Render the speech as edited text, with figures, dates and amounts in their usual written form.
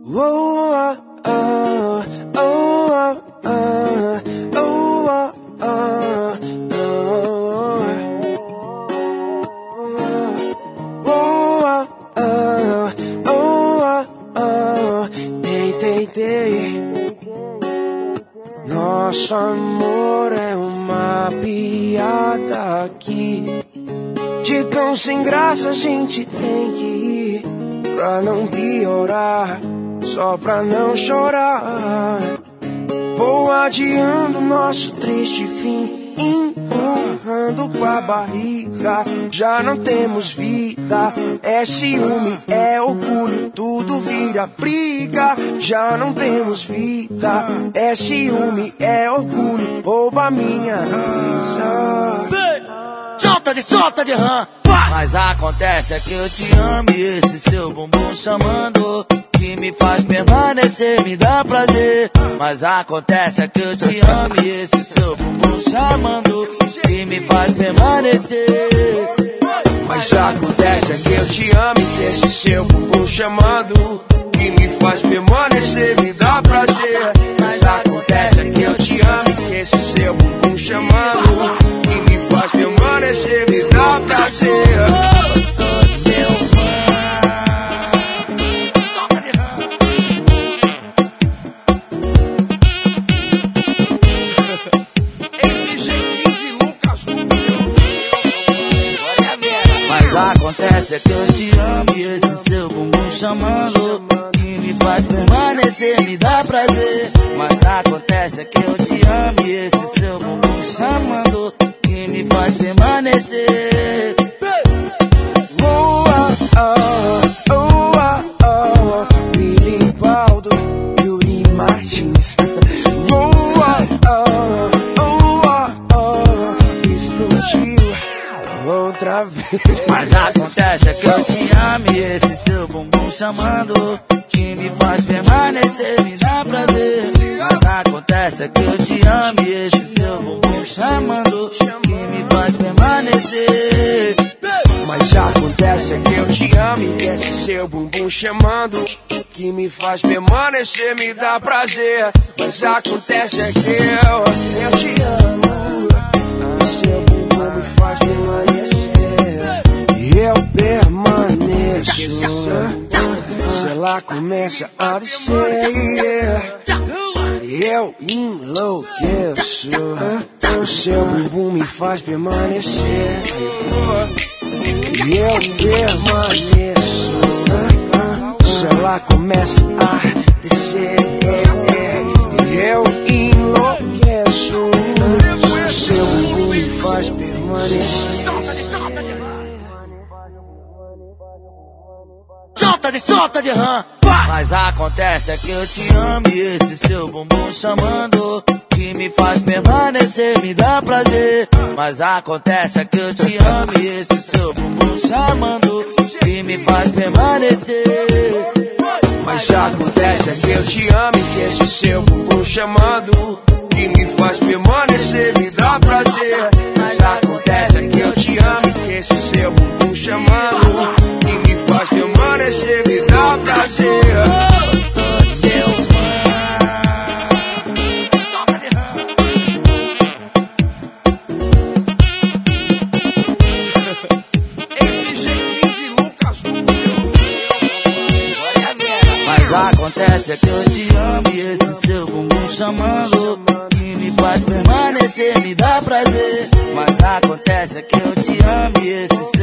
Nosso amor é uma piada aqui. De tão sem graça a gente tem que ir, pra não piorar, só pra não chorar. Vou adiando nosso triste fim, empurrando com a barriga. Já não temos vida, é ciúme, é orgulho, tudo vira briga. Já não temos vida, é ciúme, é orgulho, rouba minha risa. Solta de rã, mas acontece é que eu te amo e esse seu bumbum chamando, que me faz permanecer, me dá prazer. Mas acontece é que eu te amo e esse seu bumbum chamando, que me faz permanecer. Mas acontece é que eu te amo e esse seu bumbum chamando, que me faz permanecer, me dá prazer. Mas acontece é que eu te amo e esse seu bumbum chamando, que me faz permanecer, me dá prazer. Eu sou teu fã. Mas acontece é que eu te amo e esse seu bumbum chamando, que me faz permanecer, me dá prazer. Mas acontece é que eu te amo e esse seu bumbum chamando, que me faz permanecer. Billy Baldo, Yuri Martins. Explodiu outra vez. Mas acontece é que eu te amo e esse seu bumbum chamando, que me faz permanecer, me dá prazer. Mas acontece é que eu te amo e esse seu bumbum chamando, que me faz permanecer. Mas acontece é que eu te amo e esse seu bumbum chamando, que me faz permanecer, me dá prazer. Mas acontece é que eu te amo, o seu bumbum me faz permanecer, e eu permaneço. Se ela começa a descer, eu enlouqueço. O seu bumbum me faz permanecer, e eu permaneço. Se ela começa a descer, eu enlouqueço. O seu bumbum me faz permanecer. Solta de rã. Mas acontece é que eu te amo e esse seu bumbum chamando, que me faz permanecer, me dá prazer. Mas acontece é que eu te amo e esse seu bumbum chamando, que me faz permanecer. Mas acontece é que eu te amo e esse seu bumbum chamando, que me faz permanecer, me dá prazer. Mas acontece é que eu te amo e esse seu bumbum chamando, que me faz permanecer, me dá prazer. Eu sou teu fã. Mas acontece é que eu te amo e esse seu bumbum chamando, que me faz permanecer, me dá prazer. Mas acontece é que eu te amo e esse seu